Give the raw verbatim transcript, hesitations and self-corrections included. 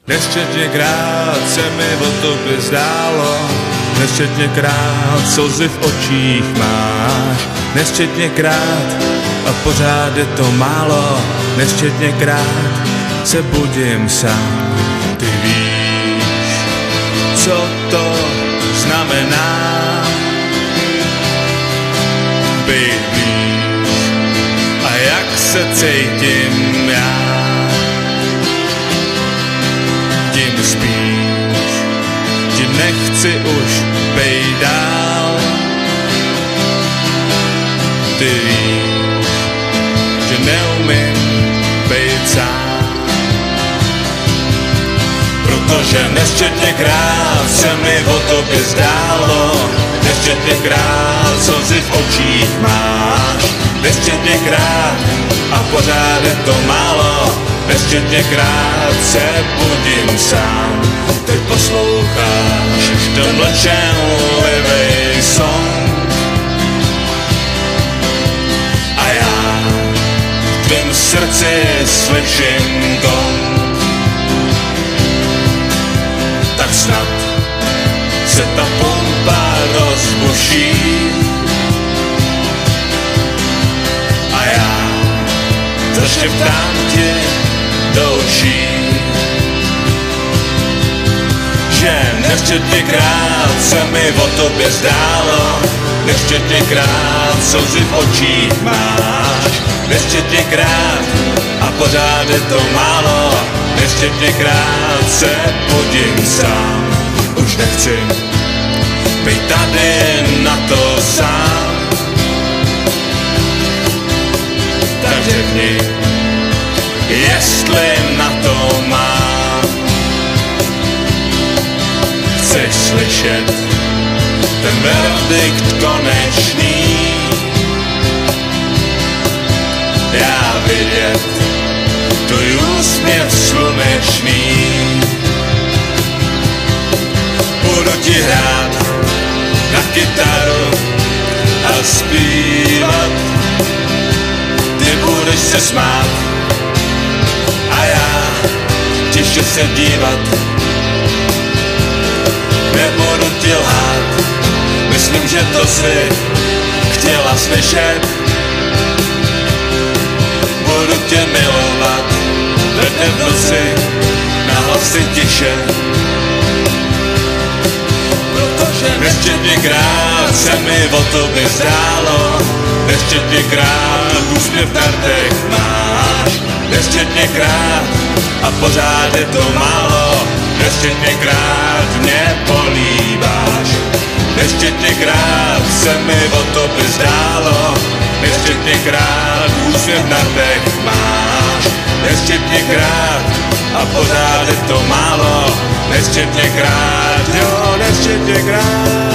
Nesčetněkrát se mi o tobě zdálo, nesčetněkrát slzy v očích máš, nesčetněkrát a pořád je to málo, nesčetněkrát se budím sám. Ty víš, co to znamená být blíž a jak se cítím já. Tím spíš, tím nechci už bejt dál. Ty víš, že neumím bejt sám. Protože nesčetněkrát se mi o tobě zdálo, nesčetněkrát slzy v očích máš, nesčetněkrát a pořád je to málo, nesčetněkrát se budím sám. Ty posloucháš ten mlčenlivý song a já v tvém srdci slyším gong. Tak snad se ta pumpa rozbuší a já zaštěptám tě do očí, že nesčetněkrát se mi o tobě zdálo, nesčetněkrát slzy v očích máš, nesčetněkrát a pořád je to málo, nesčetněkrát se budím sám. Už nechci být tady na to sám, tak řekni, jestli na to mám. Chceš slyšet ten verdikt konečný, já vidět tvůj úsměv slunečný. Budu ti hrát na kytaru a zpívat, ty budeš se smát a já tiše se dívat. Nebudu ti lhát, myslím, že to jsi chtěla slyšet. Budu tě milovat ve dne v noci na hlasy tiše. Protože nesčetněkrát se mi o tobě zdálo, nesčetněkrát úsměv v kartech máš, nesčetněkrát a pořád je to málo, nesčetněkrát mě políbáš, nesčetněkrát se mi o tobě zdálo, nesčetněkrát úsměv v kartech máš, nesčetněkrát a pořád je to málo, nesčetněkrát, jo, nesčetněkrát.